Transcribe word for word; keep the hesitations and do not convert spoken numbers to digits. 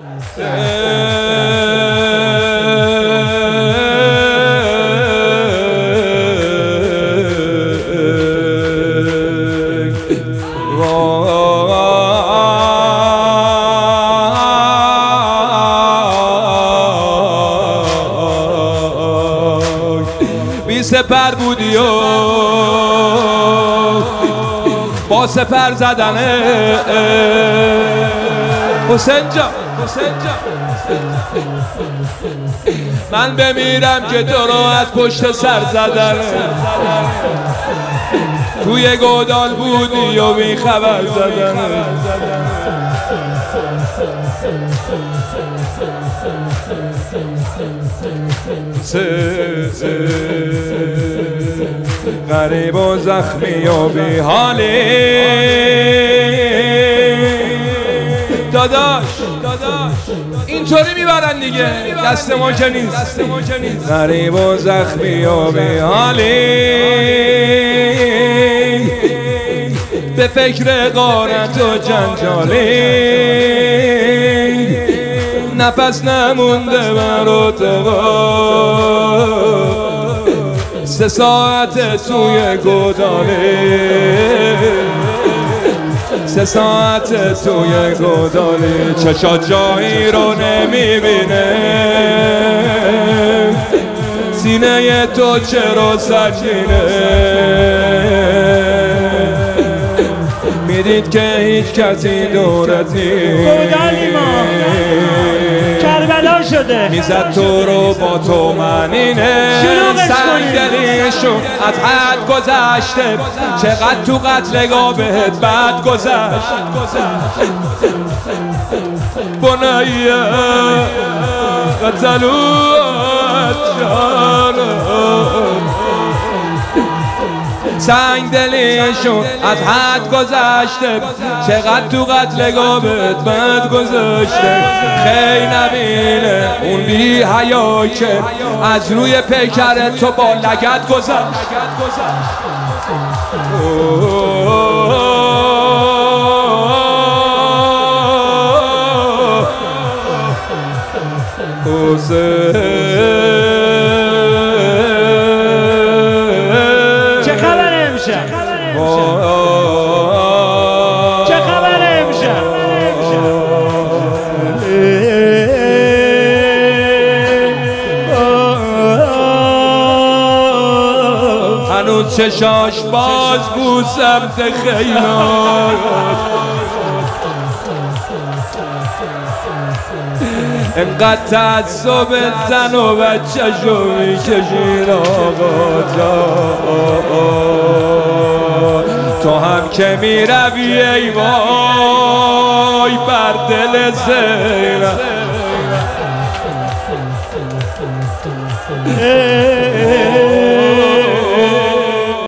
بی سپر بودی و با سپر زدنه حسین جان من بمیرم که تو رو از پشت سر زدنه توی گودال بودی و بی خبر زدنه غریب و زخمی و بی حالی داداش اینطوری میبرن دیگه، دست ما که نیست. غریب و زخمی و بی حالی به فکر غارت و جنجالی نفس نمونده برا تقا سه ساعت توی گودالی سه ساعت توی گودالی چشات جایی رو نمیبینه سینه تو چرا سرگینه میدید که هیچ کسی دورت نیست گودالی ما کربلا شده میزد تو رو با تو منینه سنگدلیشون از حد گذشته چقدر تو قتلگاه بهت بد گذشت بنیه قتلوت جانم سنگ دلیشون از حد گذشته چقدر تو قتلگاه بهت بد گذاشته خیلی نبینه اون بی حیا که از روی پیکر تو با لگد گذشت چه خبر امشب؟ چه خبر امشب؟ هنوز چشاش باز بود سمت خیال انقدر تعصب زن و بچه شو میکشین آقا جان تو هم که میروی ای وای بر دل زینب